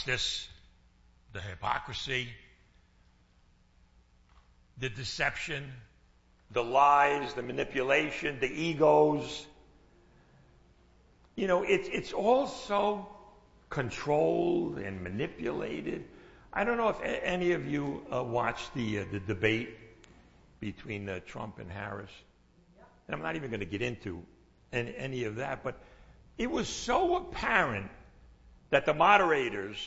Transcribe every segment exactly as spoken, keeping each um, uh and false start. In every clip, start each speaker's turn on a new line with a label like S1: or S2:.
S1: injustice, the hypocrisy, the deception, the lies, the manipulation, the egos. You know, it's it's all so controlled and manipulated. I don't know if a- any of you uh, watched the uh, the debate between uh, Trump and Harris. And I'm not even going to get into any, any of that, but it was so apparent that the moderators,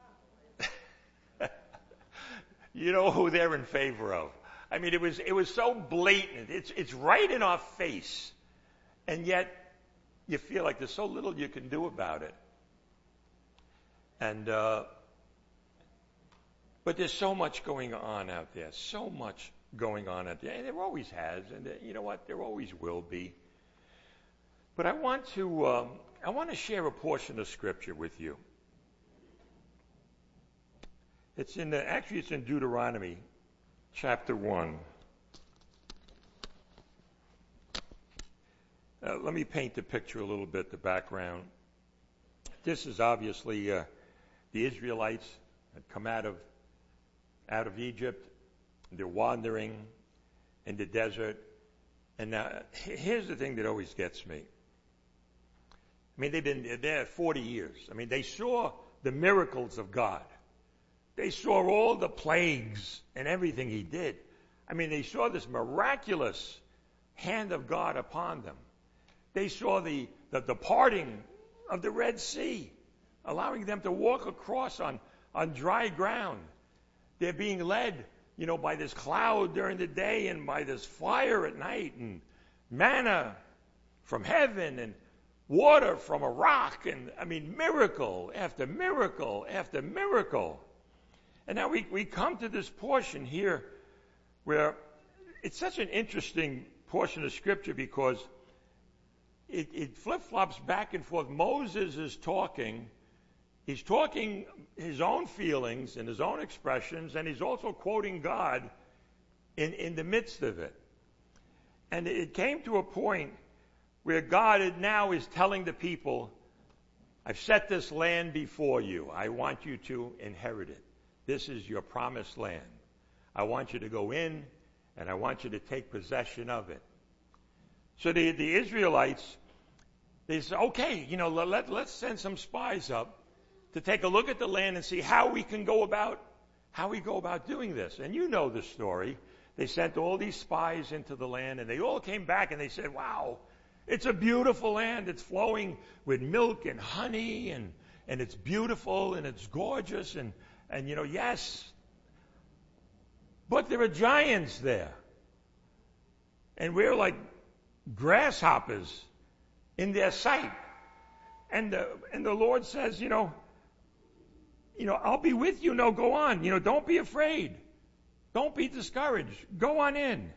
S1: you know who they're in favor of. I mean, it was it was so blatant. It's it's right in our face, and yet you feel like there's so little you can do about it. And uh, but there's so much going on out there, so much going on out there, and there always has, and uh, you know what? There always will be. But I want to um, I want to share a portion of Scripture with you. It's in the, actually it's in Deuteronomy, chapter one. Uh, let me paint the picture a little bit, the background. This is obviously uh, the Israelites had come out of out of Egypt. They're wandering in the desert. And now, here's the thing that always gets me. I mean, they've been there forty years. I mean, they saw the miracles of God. They saw all the plagues and everything he did. I mean, they saw this miraculous hand of God upon them. They saw the, the, the parting of the Red Sea, allowing them to walk across on, on dry ground. They're being led, you know, by this cloud during the day and by this fire at night, and manna from heaven and water from a rock. And, I mean, miracle after miracle after miracle. And now we, we come to this portion here where it's such an interesting portion of Scripture because it, it flip-flops back and forth. Moses is talking. He's talking his own feelings and his own expressions, and he's also quoting God in, in the midst of it. And it came to a point where God now is telling the people, I've set this land before you. I want you to inherit it. This is your promised land. I want you to go in, and I want you to take possession of it. So the, the Israelites, they said, okay, you know, let, let's send some spies up to take a look at the land and see how we can go about, how we go about doing this. And you know the story. They sent all these spies into the land, and they all came back and they said, wow, it's a beautiful land. It's flowing with milk and honey, and, and it's beautiful, and it's gorgeous, and, and, you know, yes, but there are giants there. And we're like grasshoppers in their sight. And the, and the Lord says, you know, you know, I'll be with you. No, go on. You know, don't be afraid. Don't be discouraged. Go on in.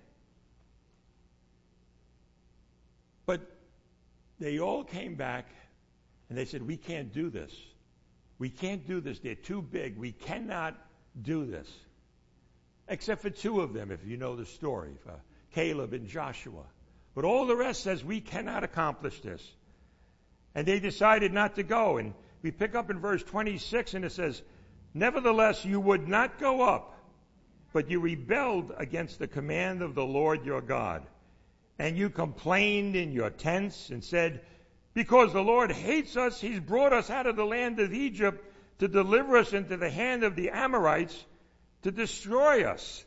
S1: But they all came back and they said, we can't do this. We can't do this. They're too big. We cannot do this. Except for two of them, if you know the story, for Caleb and Joshua. But all the rest says, we cannot accomplish this. And they decided not to go. And we pick up in verse twenty-six, and it says, nevertheless, you would not go up, but you rebelled against the command of the Lord your God. And you complained in your tents and said, because the Lord hates us, he's brought us out of the land of Egypt to deliver us into the hand of the Amorites to destroy us.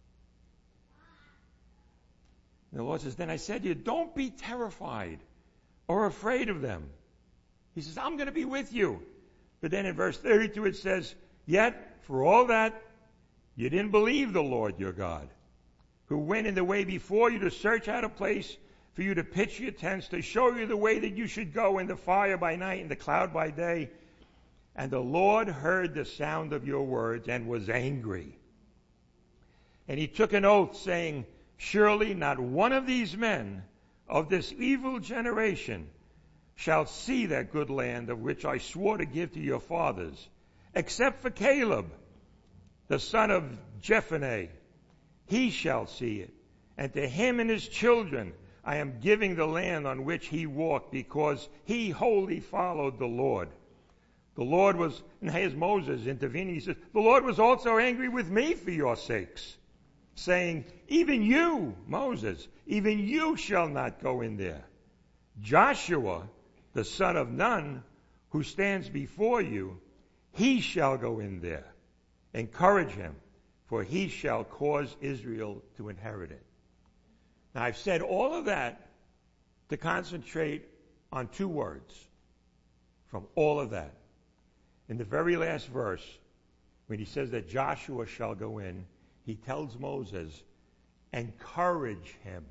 S1: And the Lord says, then I said to you, don't be terrified or afraid of them. He says, I'm going to be with you. But then in verse thirty-two it says, yet for all that, you didn't believe the Lord your God, who went in the way before you to search out a place for you to pitch your tents, to show you the way that you should go, in the fire by night and the cloud by day. And the Lord heard the sound of your words and was angry. And he took an oath, saying, surely not one of these men of this evil generation shall see that good land of which I swore to give to your fathers, except for Caleb, the son of Jephunneh. He shall see it, and to him and his children I am giving the land on which he walked, because he wholly followed the Lord. The Lord was, and here's Moses intervening. He says, the Lord was also angry with me for your sakes, saying, even you, Moses, even you shall not go in there. Joshua, the son of Nun, who stands before you, he shall go in there. Encourage him, for he shall cause Israel to inherit it. Now, I've said all of that to concentrate on two words from all of that. In the very last verse, when he says that Joshua shall go in, he tells Moses, encourage him.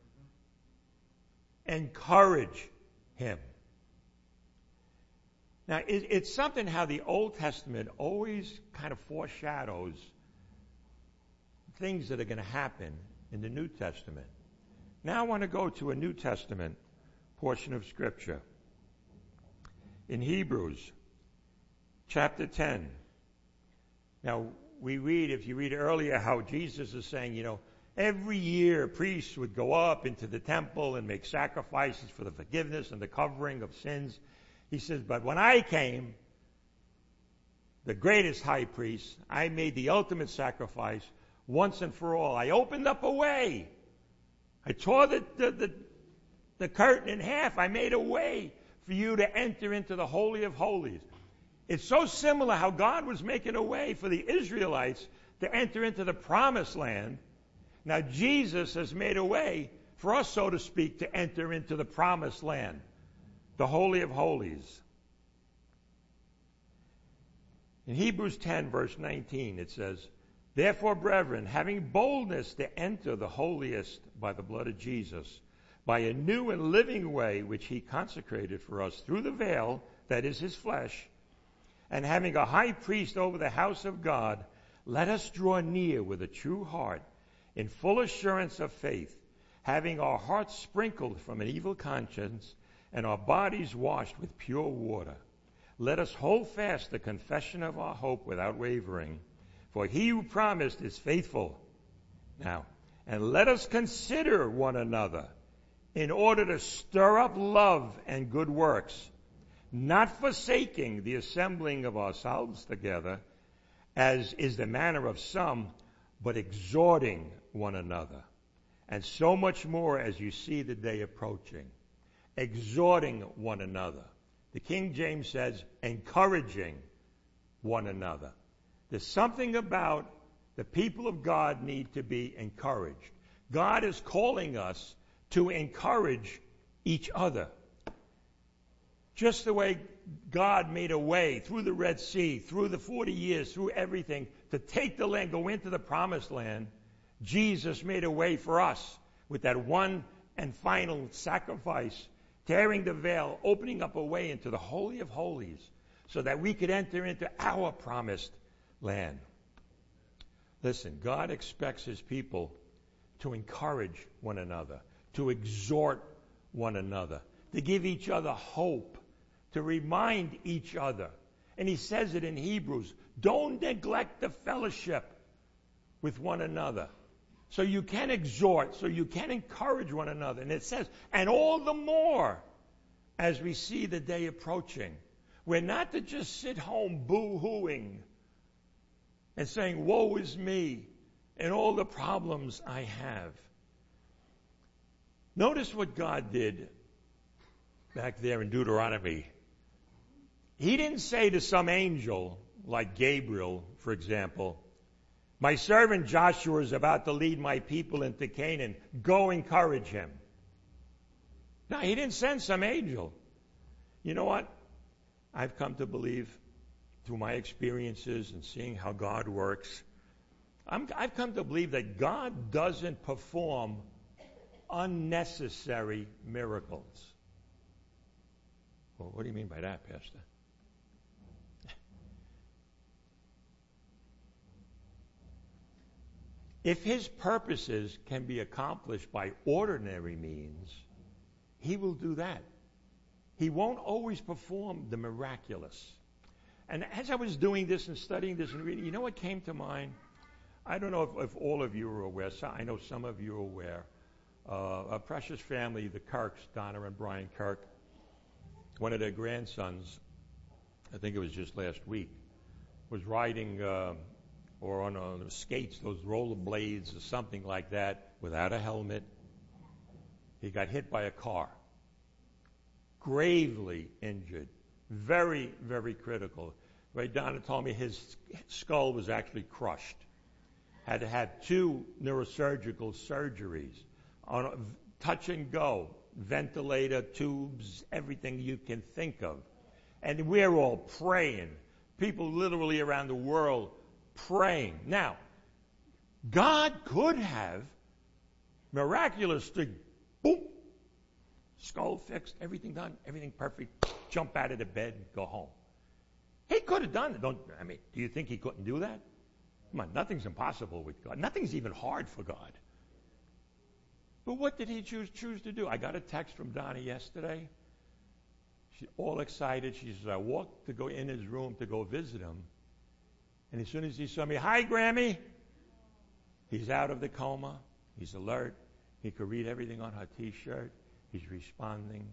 S1: Encourage him. Now, it, it's something how the Old Testament always kind of foreshadows things that are going to happen in the New Testament. Now I want to go to a New Testament portion of Scripture. In Hebrews chapter ten. Now, we read, if you read earlier, how Jesus is saying, you know, every year priests would go up into the temple and make sacrifices for the forgiveness and the covering of sins. He says, but when I came, the greatest high priest, I made the ultimate sacrifice once and for all. I opened up a way. I tore the, the, the, the curtain in half. I made a way for you to enter into the Holy of Holies. It's so similar how God was making a way for the Israelites to enter into the promised land. Now Jesus has made a way for us, so to speak, to enter into the promised land, the Holy of Holies. In Hebrews ten, verse nineteen, it says, therefore, brethren, having boldness to enter the holiest by the blood of Jesus, by a new and living way which he consecrated for us through the veil, that is his flesh, and having a high priest over the house of God, let us draw near with a true heart, in full assurance of faith, having our hearts sprinkled from an evil conscience, and our bodies washed with pure water. Let us hold fast the confession of our hope without wavering, for he who promised is faithful. Now, and let us consider one another in order to stir up love and good works, not forsaking the assembling of ourselves together, as is the manner of some, but exhorting one another. And so much more as you see the day approaching. Exhorting one another. The King James says, encouraging one another. There's something about the people of God need to be encouraged. God is calling us to encourage each other. Just the way God made a way through the Red Sea, through the forty years, through everything, to take the land, go into the promised land, Jesus made a way for us with that one and final sacrifice, tearing the veil, opening up a way into the Holy of Holies so that we could enter into our promised land. Listen, God expects his people to encourage one another, to exhort one another, to give each other hope, to remind each other. And he says it in Hebrews, don't neglect the fellowship with one another. So you can exhort, so you can encourage one another. And it says, and all the more as we see the day approaching. We're not to just sit home boo-hooing and saying, woe is me, and all the problems I have. Notice what God did back there in Deuteronomy. He didn't say to some angel, like Gabriel, for example, my servant Joshua is about to lead my people into Canaan. Go encourage him. No, he didn't send some angel. You know what? I've come to believe through my experiences and seeing how God works, I'm, I've come to believe that God doesn't perform unnecessary miracles. Well, what do you mean by that, Pastor? If his purposes can be accomplished by ordinary means, he will do that. He won't always perform the miraculous. And as I was doing this and studying this and reading, you know what came to mind? I don't know if, if all of you are aware. So I know some of you are aware. Uh, a precious family, the Kirks, Donna and Brian Kirk, one of their grandsons I think it was just last week, was riding uh, or on, on skates, those roller blades or something like that, without a helmet. He got hit by a car, gravely injured, very, very critical. Ray Donna told me his skull was actually crushed. Had to have two neurosurgical surgeries on a touch and go, ventilator, tubes, everything you can think of. And we're all praying. People literally around the world praying. Now, God could have miraculously, boom, skull fixed, everything done, everything perfect, jump out of the bed, go home. He could have done it. Don't, I mean, do you think he couldn't do that? Come on, nothing's impossible with God. Nothing's even hard for God. But what did he choose choose to do? I got a text from Donna yesterday. She's all excited. She says, I walked to go in his room to go visit him. And as soon as he saw me, hi, Grammy. He's out of the coma. He's alert. He could read everything on her T-shirt. He's responding.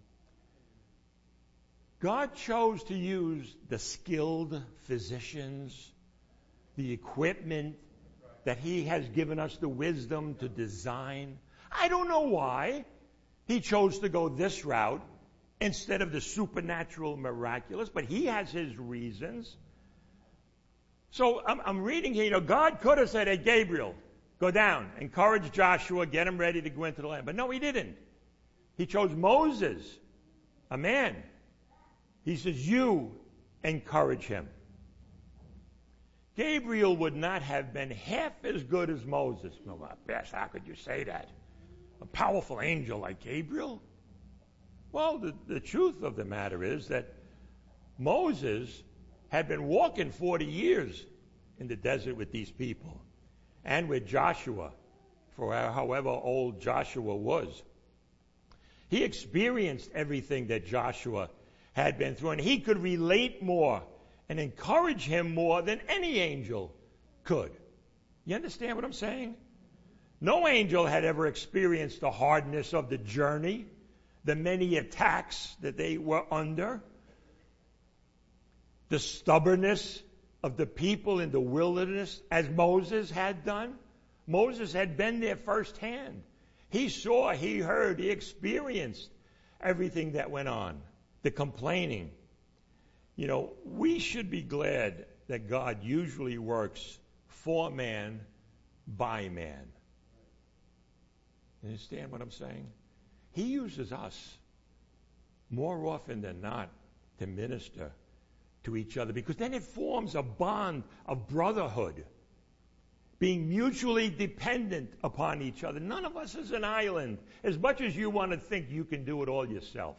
S1: God chose to use the skilled physicians, the equipment that he has given us the wisdom to design. I don't know why he chose to go this route instead of the supernatural miraculous, but he has his reasons. So I'm, I'm reading here, you know, God could have said, hey, Gabriel, go down, encourage Joshua, get him ready to go into the land. But no, he didn't. He chose Moses, a man. He says, you encourage him. Gabriel would not have been half as good as Moses. No, Pastor, how could you say that? A powerful angel like Gabriel? Well, the, the truth of the matter is that Moses had been walking forty years in the desert with these people and with Joshua, for however old Joshua was. He experienced everything that Joshua had been through, and he could relate more and encourage him more than any angel could. You understand what I'm saying? No angel had ever experienced the hardness of the journey, the many attacks that they were under, the stubbornness of the people in the wilderness, as Moses had done. Moses had been there firsthand. He saw, he heard, he experienced everything that went on, the complaining. You know, we should be glad that God usually works for man, by man. You understand what I'm saying? He uses us more often than not to minister to each other, because then it forms a bond of brotherhood, being mutually dependent upon each other. None of us is an island, as much as you want to think you can do it all yourself.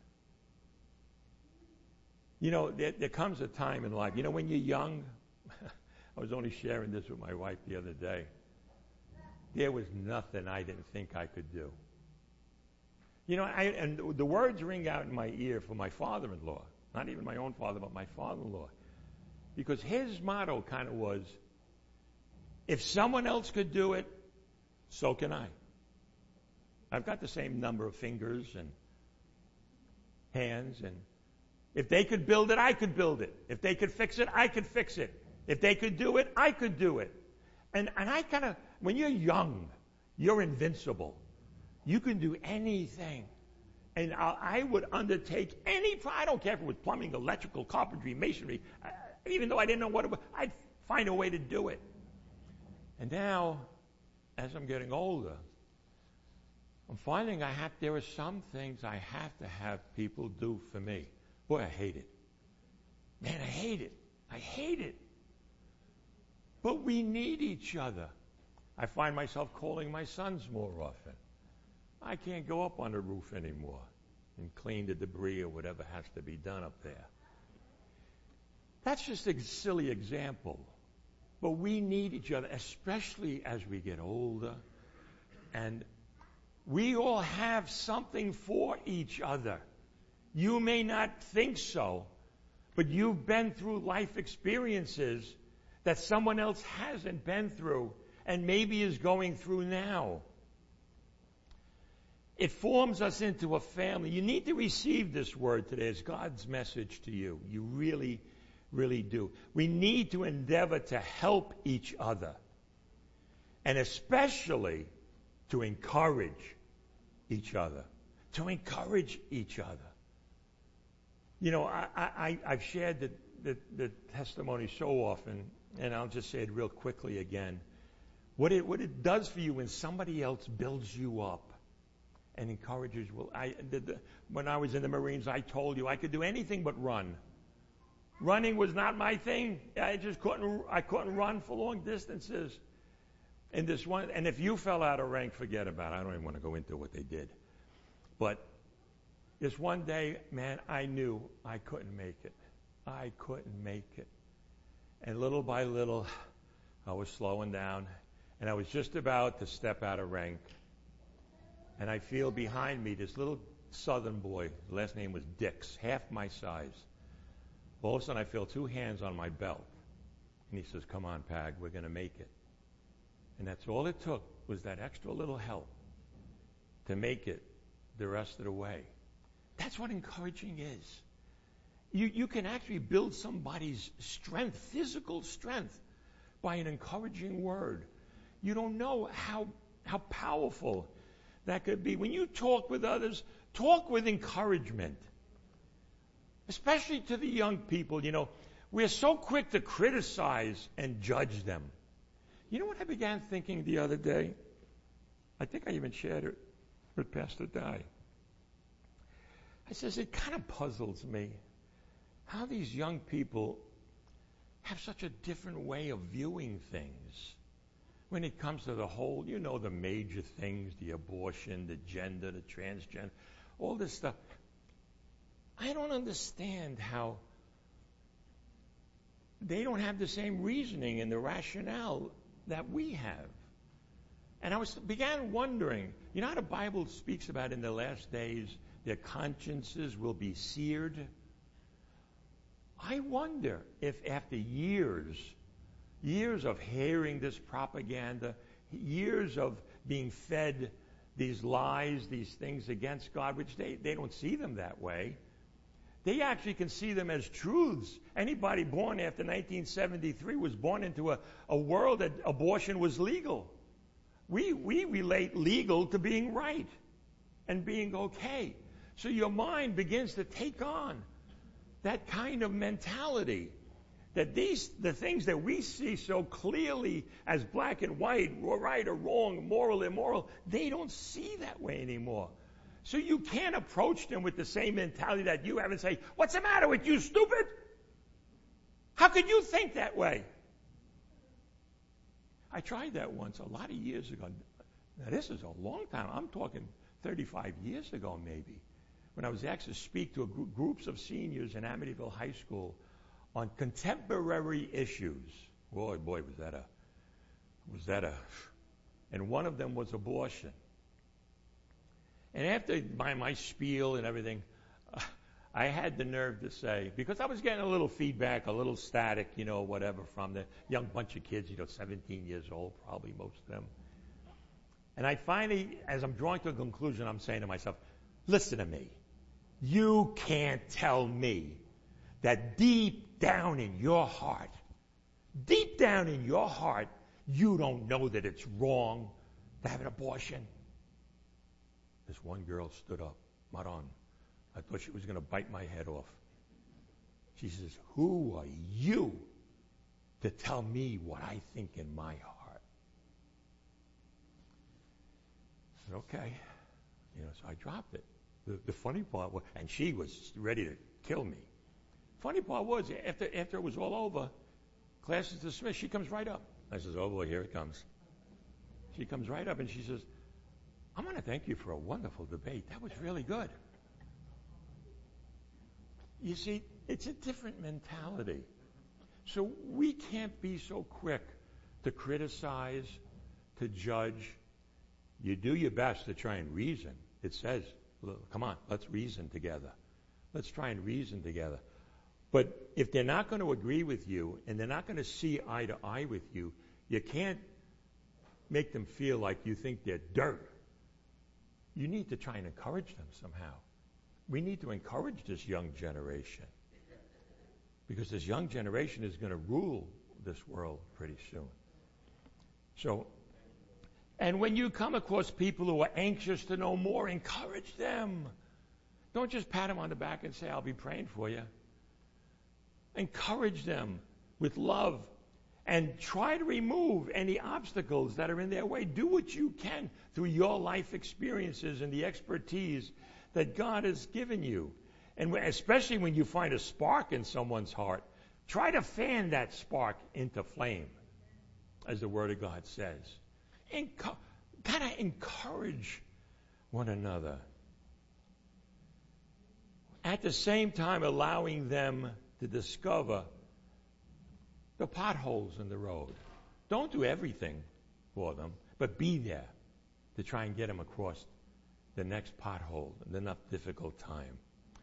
S1: You know, there, there comes a time in life, you know, when you're young, I was only sharing this with my wife the other day, there was nothing I didn't think I could do. You know, I, and the words ring out in my ear for my father-in-law, not even my own father, but my father-in-law, because his motto kind of was, if someone else could do it, so can I. I've got the same number of fingers and hands, and if they could build it, I could build it. If they could fix it, I could fix it. If they could do it, I could do it. And and I kind of, when you're young, you're invincible. You can do anything. And I, I would undertake any, I don't care if it was plumbing, electrical, carpentry, masonry, uh, even though I didn't know what it was, I'd find a way to do it. And now, as I'm getting older, I'm finding I have, there are some things I have to have people do for me. Boy, I hate it. Man, I hate it. I hate it. But we need each other. I find myself calling my sons more often. I can't go up on the roof anymore and clean the debris or whatever has to be done up there. That's just a silly example. But we need each other, especially as we get older. And we all have something for each other. You may not think so, but you've been through life experiences that someone else hasn't been through and maybe is going through now. It forms us into a family. You need to receive this word today as God's message to you. You really really do. We need to endeavor to help each other, and especially to encourage each other. To encourage each other. You know, I, I, I've shared the, the, the testimony so often, and I'll just say it real quickly again. What it, what it does for you when somebody else builds you up and encourages you. Well, I, the, the, when I was in the Marines, I told you I could do anything but run. Running was not my thing. I just couldn't, I couldn't run for long distances. And this one, and if you fell out of rank, forget about it. I don't even want to go into what they did. But this one day, man, I knew I couldn't make it. I couldn't make it. And little by little, I was slowing down, and I was just about to step out of rank. And I feel behind me this little southern boy, his last name was Dix, half my size. All of a sudden, I feel two hands on my belt. And he says, come on, Pag, we're going to make it. And that's all it took, was that extra little help to make it the rest of the way. That's what encouraging is. You, you can actually build somebody's strength, physical strength, by an encouraging word. You don't know how, how powerful that could be. When you talk with others, talk with encouragement. Especially to the young people, you know, we're so quick to criticize and judge them. You know what I began thinking the other day? I think I even shared it with Pastor Dye. I says, it kind of puzzles me how these young people have such a different way of viewing things when it comes to the whole, you know, the major things, the abortion, the gender, the transgender, all this stuff. I don't understand how they don't have the same reasoning and the rationale that we have. And I was began wondering, you know how the Bible speaks about in the last days, their consciences will be seared? I wonder if after years, years of hearing this propaganda, years of being fed these lies, these things against God, which they, they don't see them that way. They actually can see them as truths. Anybody born after nineteen seventy-three was born into a, a world that abortion was legal. We, we relate legal to being right and being okay. So your mind begins to take on that kind of mentality, that these the things that we see so clearly as black and white, right or wrong, moral, immoral, they don't see that way anymore. So you can't approach them with the same mentality that you have and say, what's the matter with you, stupid? How could you think that way? I tried that once a lot of years ago. Now, this is a long time. I'm talking thirty-five years ago, maybe, when I was asked to speak to a gr- groups of seniors in Amityville High School on contemporary issues. Boy, boy, was that a, was that a, and one of them was abortion. And after my, my spiel and everything, uh, I had the nerve to say, because I was getting a little feedback, a little static, you know, whatever, from the young bunch of kids, you know, seventeen years old, probably most of them. And I finally, as I'm drawing to a conclusion, I'm saying to myself, listen to me. You can't tell me that deep down in your heart, deep down in your heart, you don't know that it's wrong to have an abortion. This one girl stood up, Maran. I thought she was going to bite my head off. She says, who are you to tell me what I think in my heart? I said, okay. You know, so I dropped it. The, the funny part was, and she was ready to kill me. Funny part was, after after it was all over, class is dismissed, she comes right up. I says, oh boy, here it comes. She comes right up and she says, I want to thank you for a wonderful debate. That was really good. You see, it's a different mentality. So we can't be so quick to criticize, to judge. You do your best to try and reason. It says, come on, let's reason together. Let's try and reason together. But if they're not going to agree with you and they're not going to see eye to eye with you, you can't make them feel like you think they're dirt. You need to try and encourage them somehow. We need to encourage this young generation. because this young generation is going to rule this world pretty soon. So, and when you come across people who are anxious to know more, encourage them. Don't just pat them on the back and say, I'll be praying for you. Encourage them with love and try to remove any obstacles that are in their way. Do what you can through your life experiences and the expertise that God has given you. And especially when you find a spark in someone's heart, try to fan that spark into flame, as the Word of God says. Enco- kind of encourage one another. At the same time, allowing them to discover the potholes in the road. Don't do everything for them, but be there to try and get them across the next pothole in enough difficult time.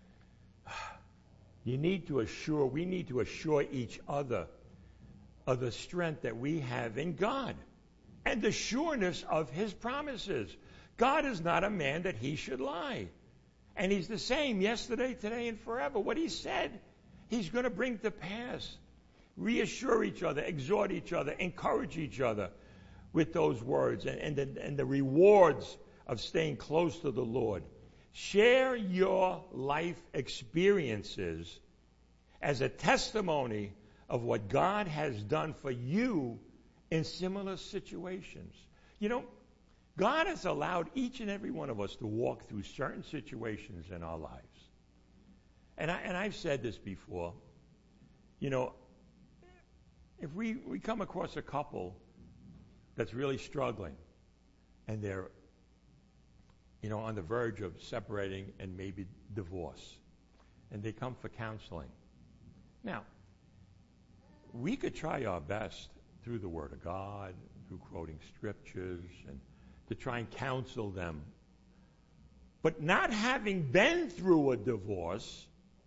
S1: You need to assure, we need to assure each other of the strength that we have in God and the sureness of His promises. God is not a man that He should lie. And He's the same yesterday, today, and forever. What He said, He's going to bring to pass. Reassure each other, exhort each other, encourage each other with those words and, and, the, and the rewards of staying close to the Lord. Share your life experiences as a testimony of what God has done for you in similar situations. You know, God has allowed each and every one of us to walk through certain situations in our lives. And, I, and I've said this before. You know, if we, we come across a couple that's really struggling and they're, you know, on the verge of separating and maybe divorce, and they come for counseling. Now, we could try our best through the Word of God, through quoting scriptures, and to try and counsel them. But not having been through a divorce,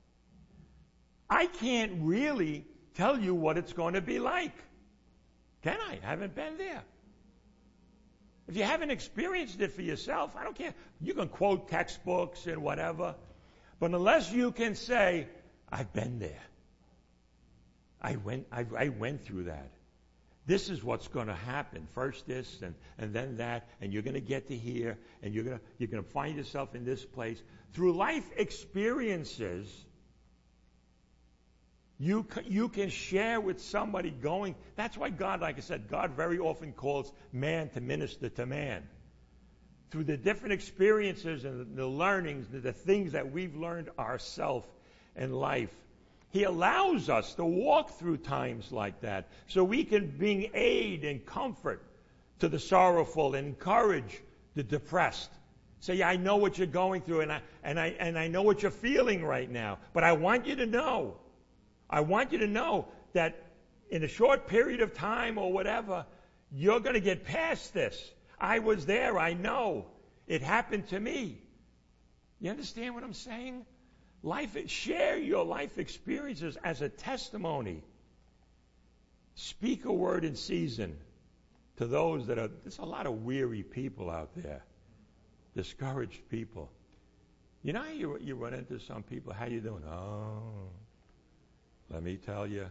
S1: I can't really tell you what it's going to be like. Can I? I haven't been there. If you haven't experienced it for yourself, I don't care. You can quote textbooks and whatever, but unless you can say, I've been there. I went, I, I went through that. This is what's going to happen. First this, and, and then that, and you're going to get to here, and you're going to you're going to find yourself in this place. Through life experiences, you you can share with somebody going. That's why God, like I said, God very often calls man to minister to man. Through the different experiences and the learnings, the things that we've learned ourselves in life, He allows us to walk through times like that so we can bring aid and comfort to the sorrowful and encourage the depressed. Say, yeah, I know what you're going through, and I and I and I know what you're feeling right now, but I want you to know. I want you to know that in a short period of time or whatever, you're going to get past this. I was there. I know. It happened to me. You understand what I'm saying? Life, share your life experiences as a testimony. Speak a word in season to those that are, there's a lot of weary people out there, discouraged people. You know how you, you run into some people, how you doing? Oh, let me tell you,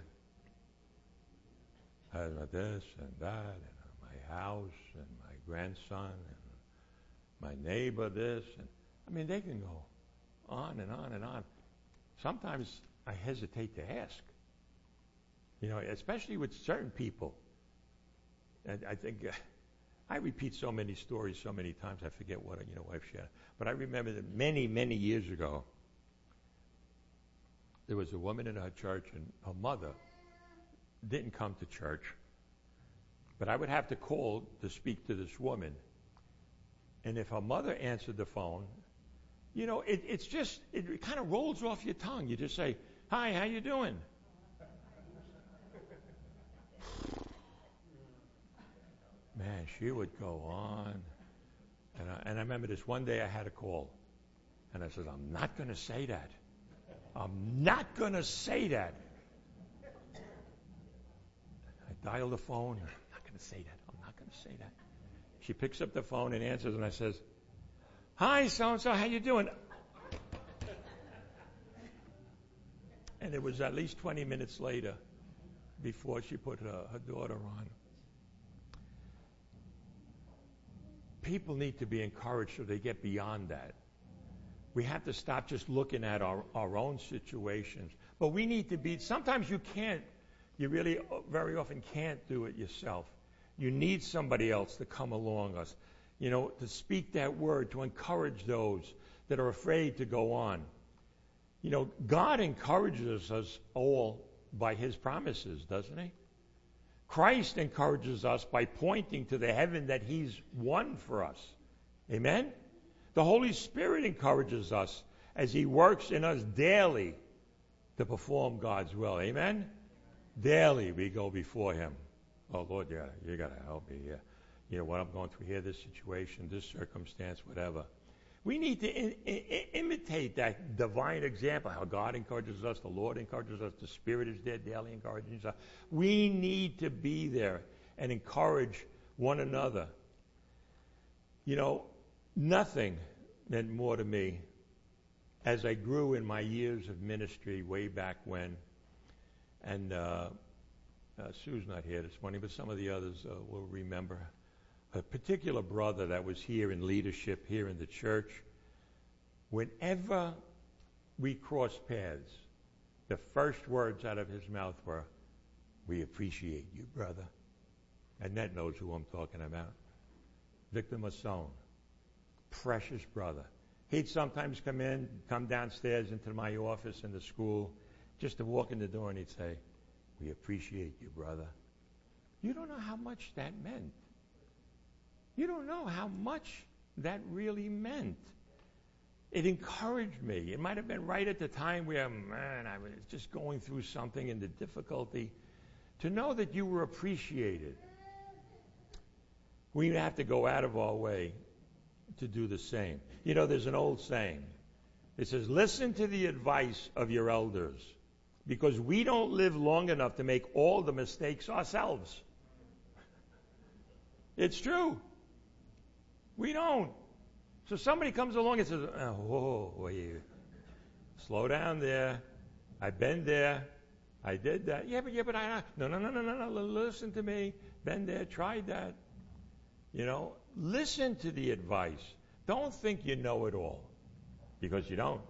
S1: I got this and that, and my house, and my grandson, and my neighbor this. And I mean, they can go on and on and on. Sometimes I hesitate to ask. You know, especially with certain people. And I think uh, I repeat so many stories so many times, I forget what you know I've shared. But I remember that many, many years ago, there was a woman in our church, and her mother didn't come to church. But I would have to call to speak to this woman. And if her mother answered the phone, you know, it, it's just, it, it kind of rolls off your tongue. You just say, hi, how you doing? Man, she would go on. And I, and I remember this one day I had a call. And I said, I'm not going to say that. I'm not going to say that. I dial the phone. I'm not going to say that. I'm not going to say that. She picks up the phone and answers, and I says, hi, so-and-so, how you doing? And And it was at least twenty minutes later before she put her, her daughter on. People need to be encouraged so they get beyond that. We have to stop just looking at our, our own situations. But we need to be, sometimes you can't, you really very often can't do it yourself. You need somebody else to come along us, you know, to speak that word, to encourage those that are afraid to go on. You know, God encourages us all by his promises, doesn't he? Christ encourages us by pointing to the heaven that he's won for us. Amen? The Holy Spirit encourages us as he works in us daily to perform God's will. Amen? Daily we go before him. Oh, Lord, yeah, you got to help me here. You know, what I'm going through here, this situation, this circumstance, whatever. We need to in, in, imitate that divine example, how God encourages us, the Lord encourages us, the Spirit is there daily encouraging us. We need to be there and encourage one another. You know, nothing meant more to me as I grew in my years of ministry way back when. And uh, uh, Sue's not here this morning, but some of the others uh, will remember. A particular brother that was here in leadership here in the church, whenever we crossed paths, the first words out of his mouth were, "We appreciate you, brother." Annette knows who I'm talking about. Victor Masson, precious brother. He'd sometimes come in, come downstairs into my office in the school, just to walk in the door and he'd say, "We appreciate you, brother." You don't know how much that meant. You don't know how much that really meant. It encouraged me. It might have been right at the time where, man, I was just going through something and the difficulty. To know that you were appreciated. We have to go out of our way to do the same. You know, there's an old saying. It says, listen to the advice of your elders, because we don't live long enough to make all the mistakes ourselves. It's true. We don't. So somebody comes along and says, oh, whoa, wait, slow down there. I've been there. I did that. Yeah, but yeah, but I, no, no, no, no, no, no, listen to me. Been there, tried that. You know, listen to the advice. Don't think you know it all, because you don't.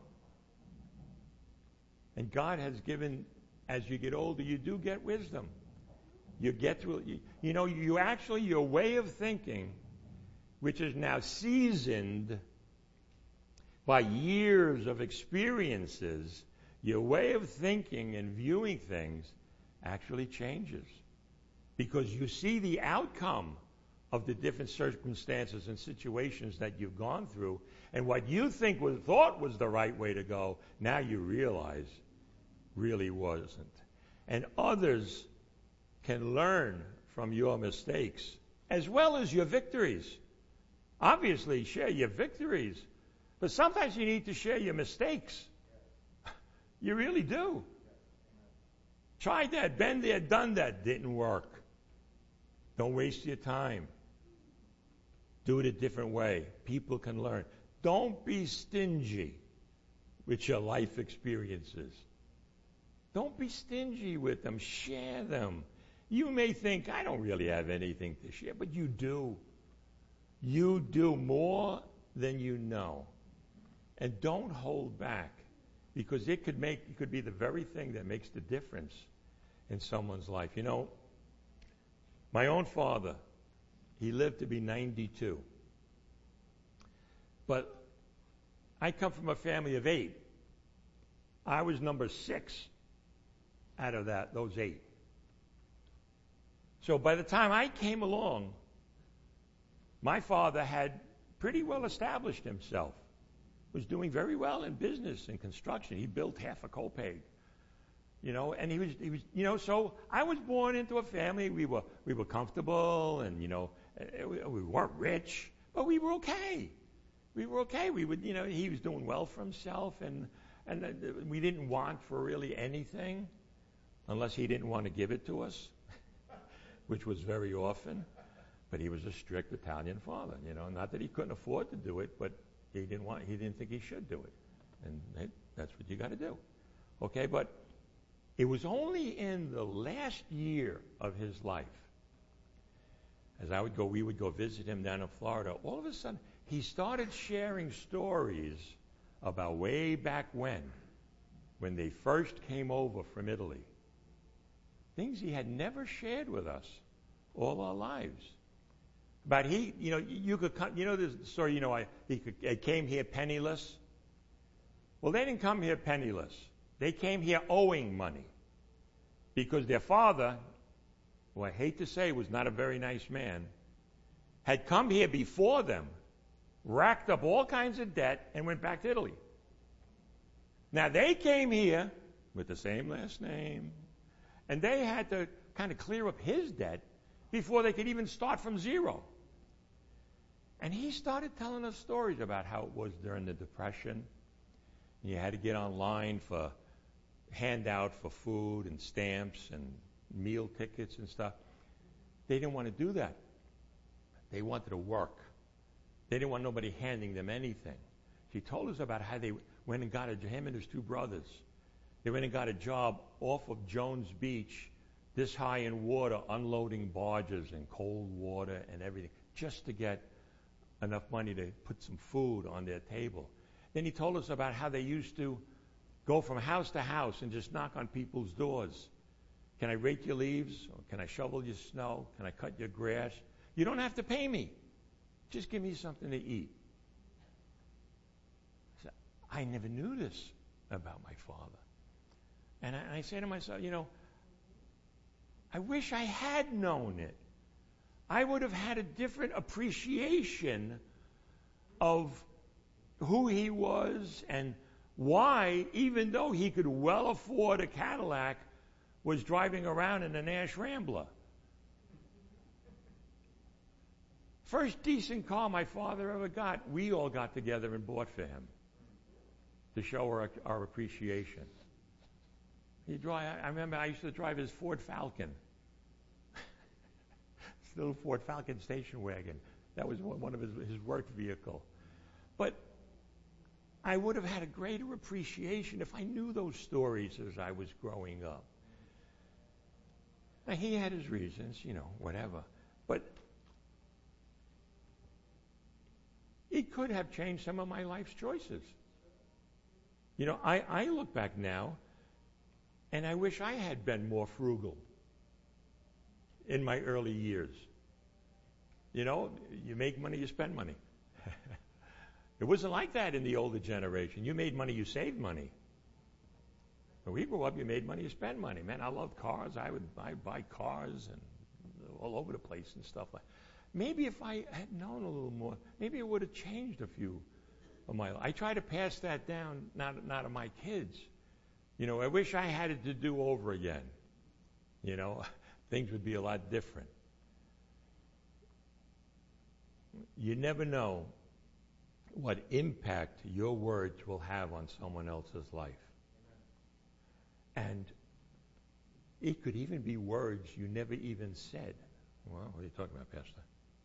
S1: And God has given, as you get older, you do get wisdom. You get to, you, you know, you actually, your way of thinking, which is now seasoned by years of experiences, your way of thinking and viewing things actually changes. Because you see the outcome of the different circumstances and situations that you've gone through, and what you think was thought was the right way to go, now you realize really wasn't. And others can learn from your mistakes as well as your victories. Obviously, share your victories, but sometimes you need to share your mistakes. You really do. Tried that, been there, done that, didn't work. Don't waste your time. Do it a different way. People can learn. Don't be stingy with your life experiences. Don't be stingy with them. Share them. You may think, I don't really have anything to share, but you do. You do more than you know. And don't hold back, because it could make it could be the very thing that makes the difference in someone's life. You know, my own father, he lived to be ninety-two. But I come from a family of eight. I was number six out of that, those eight. So by the time I came along, my father had pretty well established himself, was doing very well in business and construction. He built half a Copeg, you know, and he was, he was, you know, so I was born into a family. We were, we were comfortable, and, you know, we weren't rich, but we were okay. We were okay. We would, you know, he was doing well for himself, and, and we didn't want for really anything unless he didn't want to give it to us, which was very often. But he was a strict Italian father, you know. Not that he couldn't afford to do it, but he didn't want. He didn't think he should do it, and hey, that's what you got to do. Okay, but It was only in the last year of his life, as I would go, we would go visit him down in Florida, all of a sudden he started sharing stories about way back when, when they first came over from Italy. Things he had never shared with us all our lives. But he, you know, you could, you know, this story, you know, I, he could, I came here penniless. Well, they didn't come here penniless. They came here owing money because their father, who I hate to say was not a very nice man, had come here before them, racked up all kinds of debt, and went back to Italy. Now, they came here with the same last name, and they had to kind of clear up his debt before they could even start from zero. And he started telling us stories about how it was during the Depression. You had to get online for handout for food and stamps and meal tickets and stuff. They didn't want to do that. They wanted to work. They didn't want nobody handing them anything. He told us about how they went and got a, him and his two brothers, they went and got a job off of Jones Beach, this high in water, unloading barges and cold water and everything, just to get enough money to put some food on their table. Then he told us about how they used to go from house to house and just knock on people's doors. Can I rake your leaves? Or can I shovel your snow? Can I cut your grass? You don't have to pay me. Just give me something to eat. So I never knew this about my father. And I, and I say to myself, you know, I wish I had known it. I would have had a different appreciation of who he was and why, even though he could well afford a Cadillac, was driving around in a Nash Rambler. First decent car my father ever got, we all got together and bought for him to show our, our appreciation. He drive, I remember I used to drive his Ford Falcon. This little Ford Falcon station wagon. That was one of his, his work vehicle. But I would have had a greater appreciation if I knew those stories as I was growing up. Now, he had his reasons, you know, whatever. But it could have changed some of my life's choices. You know, I, I look back now, and I wish I had been more frugal in my early years. You know, you make money, you spend money. It wasn't like that in the older generation. You made money, you saved money. When we grew up, you made money, you spend money. Man, I loved cars. I would buy, buy cars and all over the place and stuff like that. Maybe if I had known a little more, maybe it would have changed a few of my life. I try to pass that down, not, not to my kids. You know, I wish I had it to do over again. You know, things would be a lot different. You never know what impact your words will have on someone else's life. And it could even be words you never even said. Well, what are you talking about, Pastor?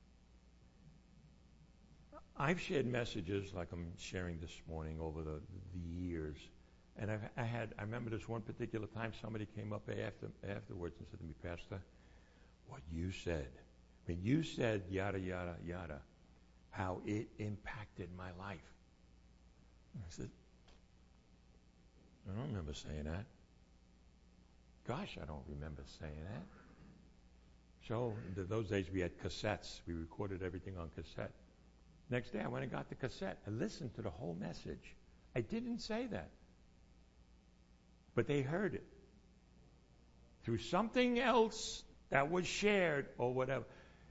S1: I've shared messages like I'm sharing this morning over the, the years. And I've, I had, I remember this one particular time somebody came up after, afterwards and said to me, Pastor, what you said, when you said yada, yada, yada, how it impacted my life. I said, I don't remember saying that. Gosh, I don't remember saying that. So, in those days we had cassettes. We recorded everything on cassette. Next day I went and got the cassette. I listened to the whole message. I didn't say that. But they heard it. Through something else that was shared or whatever.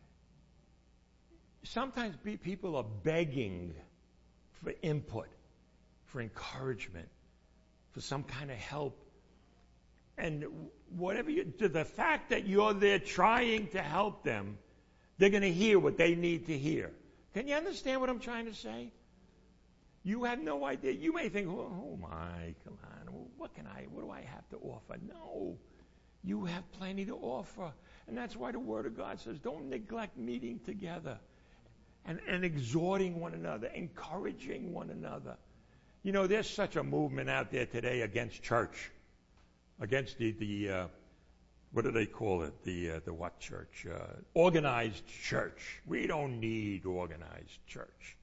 S1: Sometimes people are begging for input, for encouragement, for some kind of help. And whatever you, to the fact that you're there trying to help them, they're going to hear what they need to hear. Can you understand what I'm trying to say? You have no idea. You may think, oh, oh my, come on, what can I, what do I have to offer? No, you have plenty to offer. And that's why the Word of God says, don't neglect meeting together and, and exhorting one another, encouraging one another. You know, there's such a movement out there today against church. against the, the uh, what do they call it? The uh, the what church? Uh, organized church. We don't need organized church.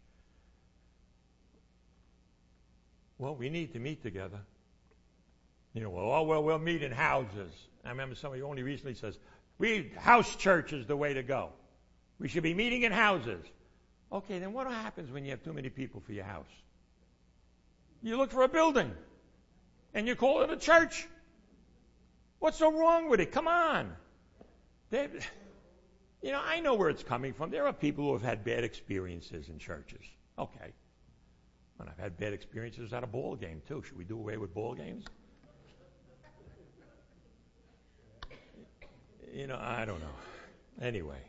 S1: Well, we need to meet together. You know, well, oh, well, we'll meet in houses. I remember somebody only recently says, we house church is the way to go. We should be meeting in houses. Okay, then what happens when you have too many people for your house? You look for a building, and you call it a church. What's so wrong with it? Come on. They, you know, I know where it's coming from. There are people who have had bad experiences in churches. Okay. And I've had bad experiences at a ball game, too. Should we do away with ball games? You know, I don't know. Anyway.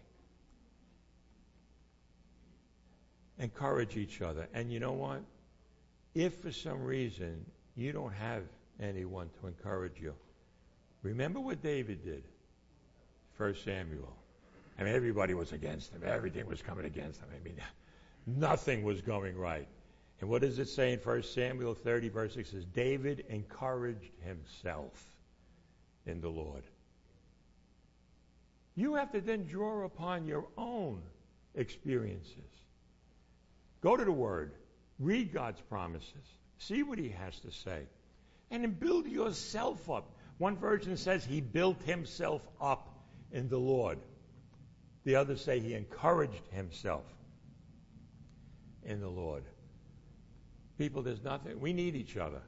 S1: Encourage each other. And you know what? If for some reason you don't have anyone to encourage you, remember what David did. First Samuel. I mean, everybody was against him. Everything was coming against him. I mean, nothing was going right. And what does it say in First Samuel thirty, verse six? It says, David encouraged himself in the Lord. You have to then draw upon your own experiences. Go to the Word. Read God's promises. See what He has to say. And then build yourself up. One version says he built himself up in the Lord. The others say he encouraged himself in the Lord. People, there's nothing. We need each other.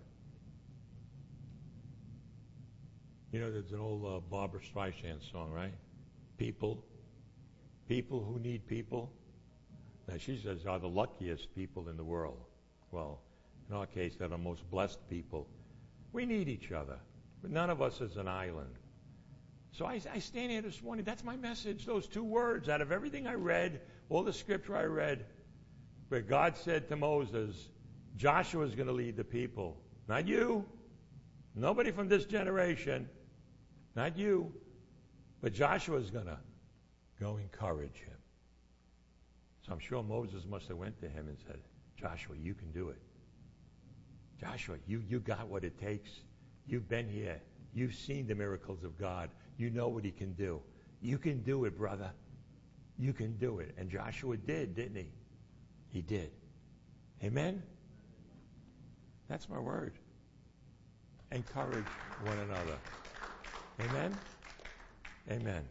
S1: You know, there's an old uh, Barbra Streisand song, right? People. People who need people. Now, she says are the luckiest people in the world. Well, in our case, they're the most blessed people. We need each other. But none of us is an island. So I, I stand here this morning. That's my message. Those two words out of everything I read, all the scripture I read, where God said to Moses, Joshua's going to lead the people. Not you. Nobody from this generation. Not you. But Joshua's going to go encourage him. So I'm sure Moses must have went to him and said, Joshua, you can do it. Joshua, you, you got what it takes. You've been here. You've seen the miracles of God. You know what he can do. You can do it, brother. You can do it. And Joshua did, didn't he? He did. Amen? That's my word. Encourage one another. Amen? Amen.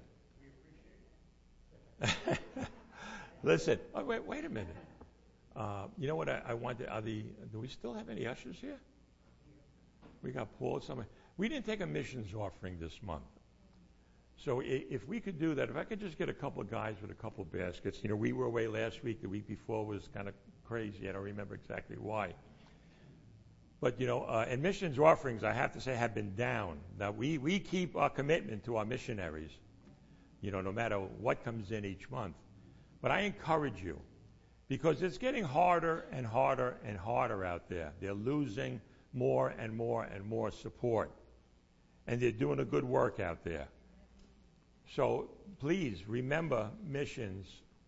S1: Listen. Oh, wait, wait a minute. Uh, you know what I, I wanted? Are the, do we still have any ushers here? We got Paul. Somebody. We didn't take a missions offering this month. So if, if we could do that, if I could just get a couple of guys with a couple of baskets. You know, we were away last week. The week before was kind of crazy. I don't remember exactly why. But, you know, uh, and missions offerings, I have to say, have been down. Now, we, we keep our commitment to our missionaries, you know, no matter what comes in each month. But I encourage you, because it's getting harder and harder and harder out there. They're losing more and more and more support. And they're doing a good work out there. So please remember missions.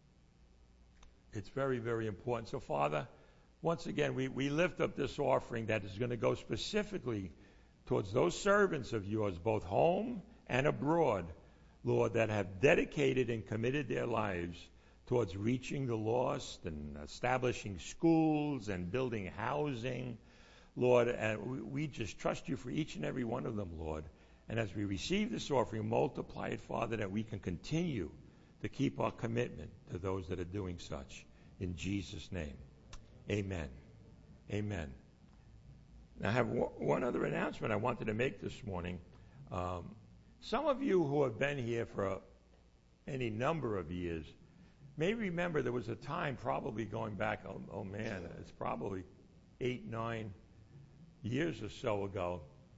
S1: It's very, very important. So, Father, once again, we, we lift up this offering that is going to go specifically towards those servants of yours, both home and abroad, Lord, that have dedicated and committed their lives towards reaching the lost and establishing schools and building housing, Lord. And we, we just trust you for each and every one of them, Lord. And as we receive this offering, multiply it, Father, that we can continue to keep our commitment to those that are doing such. In Jesus' name. Amen. Amen. Now, I have w- one other announcement I wanted to make this morning. Um, some of you who have been here for a, any number of years may remember there was a time, probably going back, oh, oh man, it's probably eight, nine years or so ago,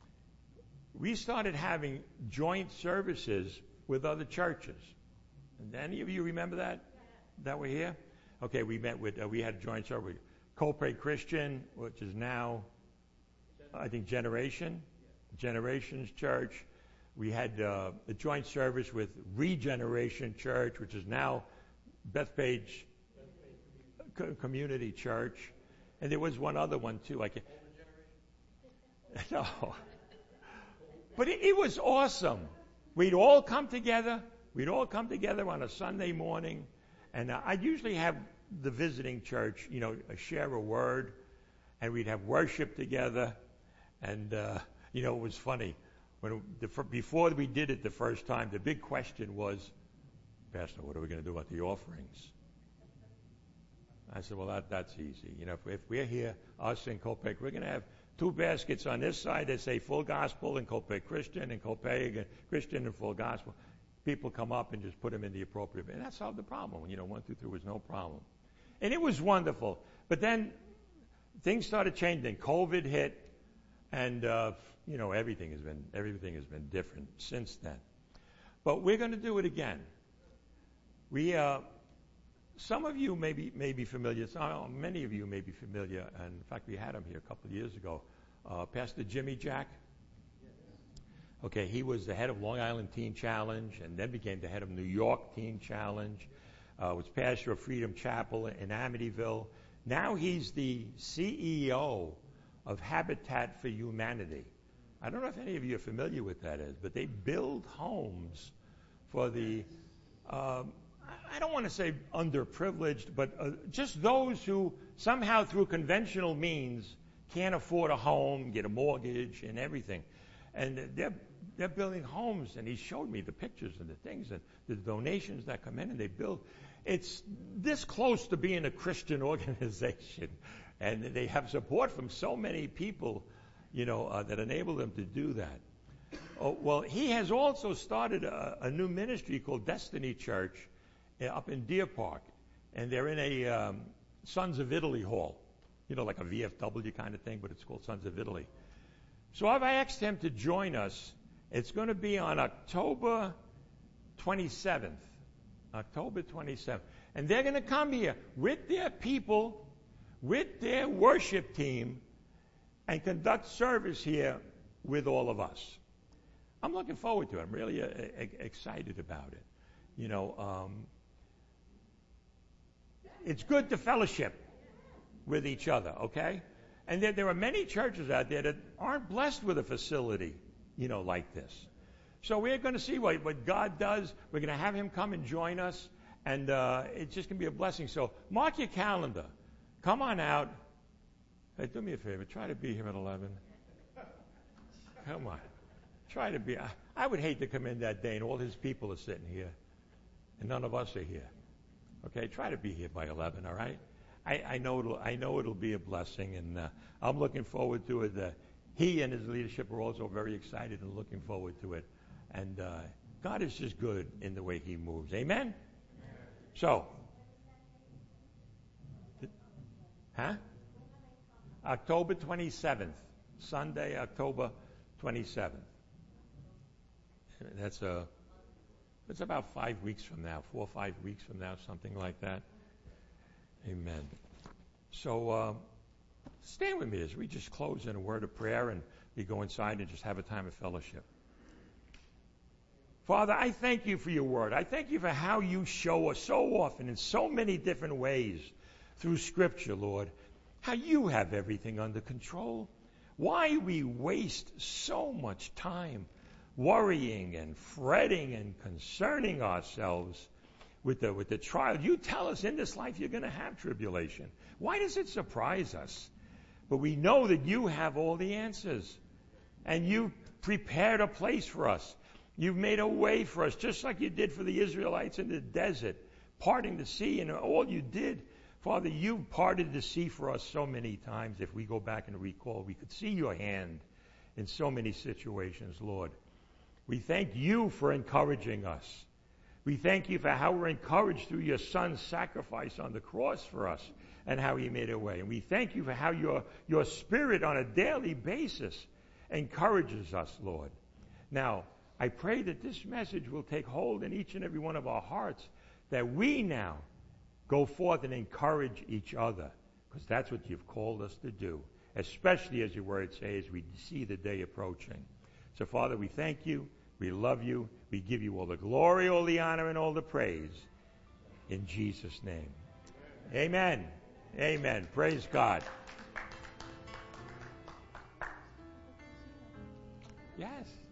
S1: we started having joint services with other churches. And any of you remember that? That were here? Okay, we met with, uh, we had a joint service with Copray Christian, which is now, I think, Generation, Generations Church. We had uh, a joint service with Regeneration Church, which is now Bethpage Co- Community Church. And there was one other one, too. I can't, no. But it, it was awesome. We'd all come together. We'd all come together on a Sunday morning. And uh, I'd usually have the visiting church, you know, share a word. And we'd have worship together. And, uh, you know, it was funny. When the, before we did it the first time, the big question was, Pastor, what are we going to do about the offerings? I said, well, that, that's easy. You know, if, if we're here, us in Copiague, we're going to have two baskets on this side that say full gospel and Copiague Christian, and Copiague Christian and full gospel. People come up and just put them in the appropriate. And that solved the problem. You know, one, two, three was no problem. And it was wonderful. But then things started changing. COVID hit, and uh, you know, everything has been everything has been different since then. But we're going to do it again. We. Uh, Some of you may be, may be familiar, some, many of you may be familiar, and in fact we had him here a couple of years ago, uh, Pastor Jimmy Jack. Okay, he was the head of Long Island Teen Challenge and then became the head of New York Teen Challenge, uh, was pastor of Freedom Chapel in Amityville. Now he's the C E O of Habitat for Humanity. I don't know if any of you are familiar with that is, but they build homes for the... Um, I don't want to say underprivileged, but uh, just those who somehow through conventional means can't afford a home, get a mortgage and everything. And they're, they're building homes, and he showed me the pictures and the things and the donations that come in and they build. It's this close to being a Christian organization, and they have support from so many people, you know, uh, that enable them to do that. Oh, well, he has also started a, a new ministry called Destiny Church, up in Deer Park, and they're in a um, Sons of Italy hall, you know, like a V F W kind of thing, but it's called Sons of Italy. So I've asked him to join us. It's going to be on October twenty-seventh, October twenty-seventh, and they're going to come here with their people, with their worship team, and conduct service here with all of us. I'm looking forward to it. I'm really uh, excited about it. You know, um, it's good to fellowship with each other, okay? And there, there are many churches out there that aren't blessed with a facility, you know, like this. So we're going to see what, what God does. We're going to have him come and join us, and uh, it's just going to be a blessing. So mark your calendar. Come on out. Hey, do me a favor. Try to be here at eleven. Come on. Try to be. I, I would hate to come in that day and all his people are sitting here, and none of us are here. Okay, try to be here by eleven, all right? I, I know it'll I know it'll be a blessing, and uh, I'm looking forward to it. Uh, he and his leadership are also very excited and looking forward to it. And uh, God is just good in the way he moves. Amen? Amen. So, th- huh? October twenty-seventh, Sunday, October twenty-seventh. That's a It's about five weeks from now, four or five weeks from now, something like that. Amen. So uh, stand with me as we just close in a word of prayer and we go inside and just have a time of fellowship. Father, I thank you for your word. I thank you for how you show us so often in so many different ways through Scripture, Lord, how you have everything under control. Why we waste so much time worrying and fretting and concerning ourselves with the with the trial. You tell us in this life you're going to have tribulation. Why does it surprise us? But we know that you have all the answers, and you've prepared a place for us. You've made a way for us, just like you did for the Israelites in the desert, parting the sea, and all you did. Father, you parted the sea for us so many times. If we go back and recall, we could see your hand in so many situations, Lord. We thank you for encouraging us. We thank you for how we're encouraged through your Son's sacrifice on the cross for us and how he made a way. And we thank you for how your, your Spirit on a daily basis encourages us, Lord. Now, I pray that this message will take hold in each and every one of our hearts, that we now go forth and encourage each other, because that's what you've called us to do, especially as your word says, we see the day approaching. So, Father, we thank you. We love you. We give you all the glory, all the honor, and all the praise. In Jesus' name. Amen. Amen. Praise God. Yes.